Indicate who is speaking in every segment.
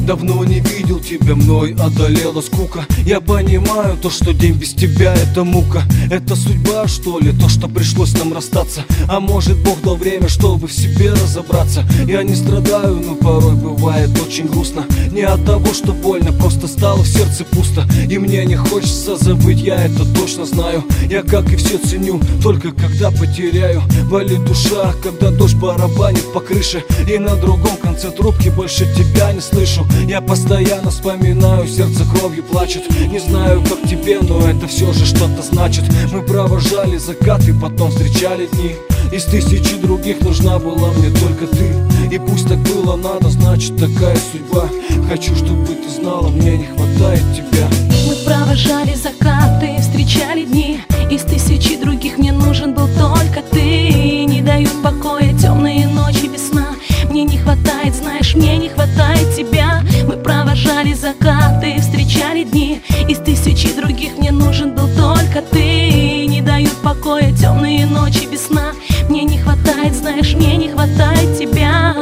Speaker 1: Давно не видел тебя, мной одолела скука. Я понимаю то, что день без тебя это мука. Это судьба, что ли, то, что пришлось нам расстаться? А может, Бог дал время, чтобы в себе разобраться? Я не страдаю, но порой бывает очень грустно. Не от того, что больно, просто стало в сердце пусто. И мне не хочется забыть, я это точно знаю. Я, как и все, ценю, только когда потеряю. Болит душа, когда дождь барабанит по крыше, и на другом конце трубки больше тебя не слышу. Я постоянно вспоминаю, сердце кровью плачет. Не знаю, как тебе, но это все же что-то значит. Мы провожали закаты, потом встречали дни. Из тысячи других нужна была мне только ты. И пусть так было надо, значит такая судьба. Хочу, чтобы ты знала, мне не хватает тебя.
Speaker 2: Мы провожали закаты, встречали дни. Из тысячи других мне нужен был только ты. Не дают покоя темные ночи без сна. Мне не хватает, знаешь, мне не хватает тебя. Мы провожали закаты, встречали дни. Из тысячи других мне нужен был только ты. Не дают покоя темные ночи без сна. Мне не хватает, знаешь, мне не хватает тебя.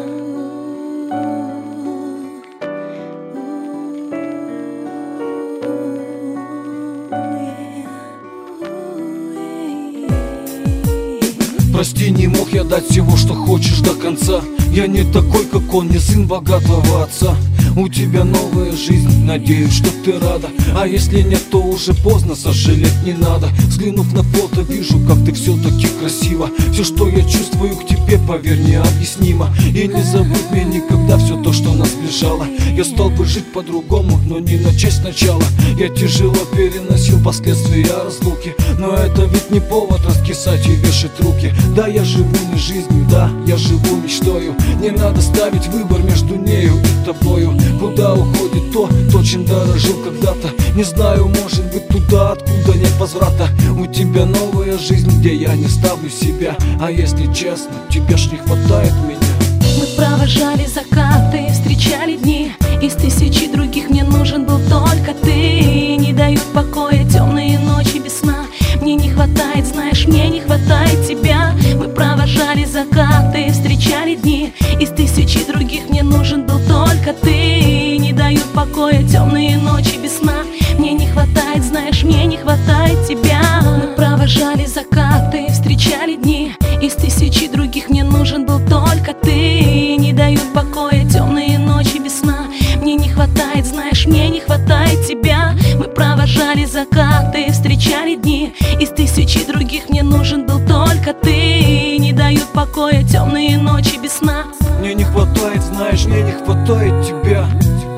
Speaker 1: Прости, не мог я дать всего, что хочешь до конца. Я не такой, как он, не сын богатого отца. У тебя новая жизнь, надеюсь, что ты рада. А если нет, то уже поздно, сожалеть не надо. Взглянув на фото, вижу, как ты все-таки красиво. Все, что я чувствую к тебе, поверь, необъяснимо. И не забудь мне никогда все то, что нас сближало. Я стал бы жить по-другому, но не начать сначала. Я тяжело переносил последствия разлуки, но это ведь не повод раскисать и вешать руки. Да, я живу не жизнью, да, я живу мечтою. Не надо ставить выбор между нею и тобою. Куда уходит то, чем дорожил когда-то? Не знаю, может быть туда, откуда нет возврата. У тебя новая жизнь, где я не ставлю себя. А если честно, тебе ж не хватает меня.
Speaker 2: Мы провожали закаты, встречали дни. Из тысячи других мне нужен был только ты. Не дают покоя темные ночи без сна. Мне не хватает, знаешь, мне не хватает тебя. Мы провожали закаты, встречали дни. Из тысячи других мне нужен был только ты. Не дают покоя темные ночи без сна. Мне не хватает, знаешь, мне не хватает тебя. Мы провожали закаты, встречали дни. Из тысячи других мне нужен был только ты. Не дают покоя темные ночи без сна. Мне не хватает, знаешь, мне не хватает тебя. Мы провожали закаты, встречали дни. Из тысячи других мне нужен был только ты. Не дают покоя темные ночи без сна.
Speaker 1: Мне не хватает, знаешь, мне не хватает тебя.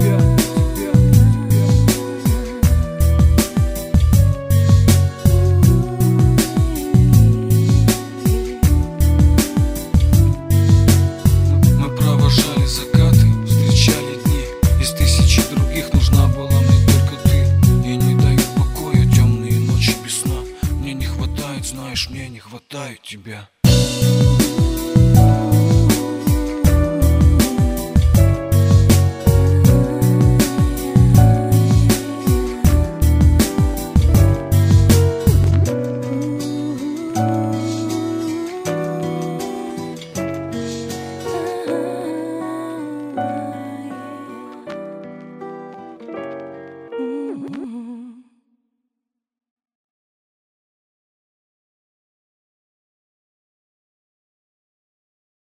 Speaker 1: Мы провожали закаты, встречали дни. Из тысячи других нужна была мне только ты. И не дают покоя темные ночи без сна. Мне не хватает, знаешь, мне не хватает тебя.